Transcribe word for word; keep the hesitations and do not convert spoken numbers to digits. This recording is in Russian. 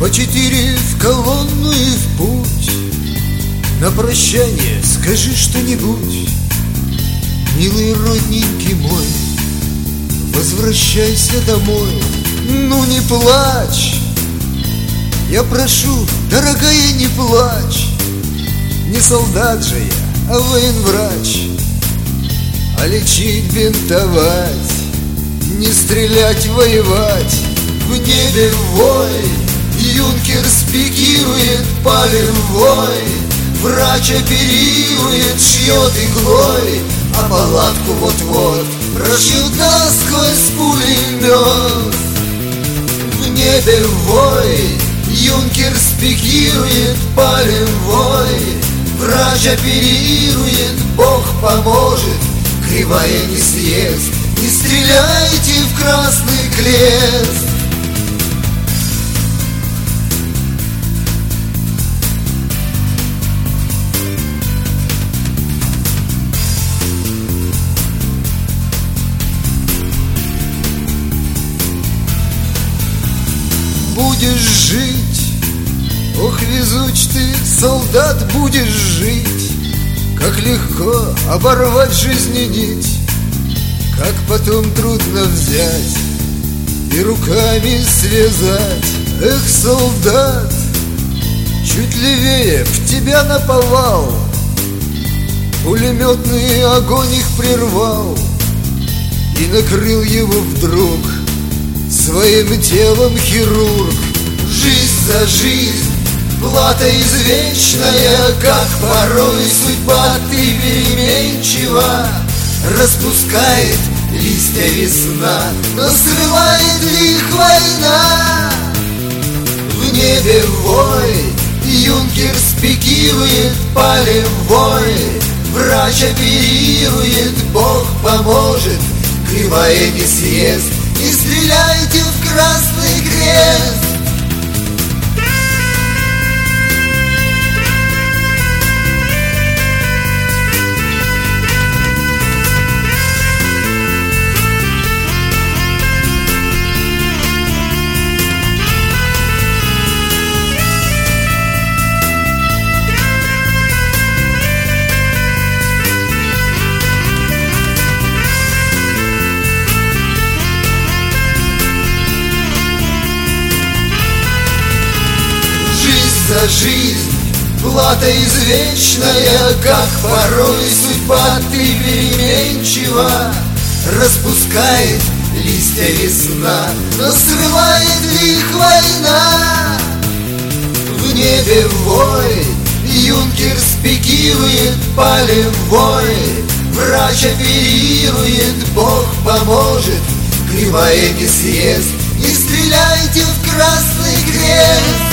По четыре в колонну и в путь. На прощание скажи что-нибудь. Милый родненький мой, возвращайся домой. Ну не плачь, я прошу, дорогая, не плачь. Не солдат же я, а военврач. А лечить, бинтовать, не стрелять, воевать. В небе вой, юнкер спикирует полевой. Врач оперирует, шьет иглой, а палатку вот-вот прошьют насквозь пулемет. В небе вой, юнкер спикирует полевой. Врач оперирует, Бог поможет, кривая не съест. Не стреляйте в красный крест. Будешь жить, ох, везуч ты, солдат, будешь жить. Как легко оборвать жизни нить, как потом трудно взять и руками связать. Эх, солдат, чуть левее в тебя наповал, пулеметный огонь их прервал и накрыл его вдруг своим телом хирург. Жизнь за жизнь, плата извечная, как порой судьба ты переменчива. Распускает листья весна, но скрывает ли их война? В небе вой, юнкер спикирует полевой. Врач оперирует, Бог поможет, кривая не съест. Не стреляйте в красный крест. За жизнь, плата извечная, как порой судьба ты переменчива. Распускает листья весна, но скрывает ли их война? В небе вой, юнкер спикирует полевой. Врач оперирует, Бог поможет, кривая не съест. Не стреляйте в красный крест.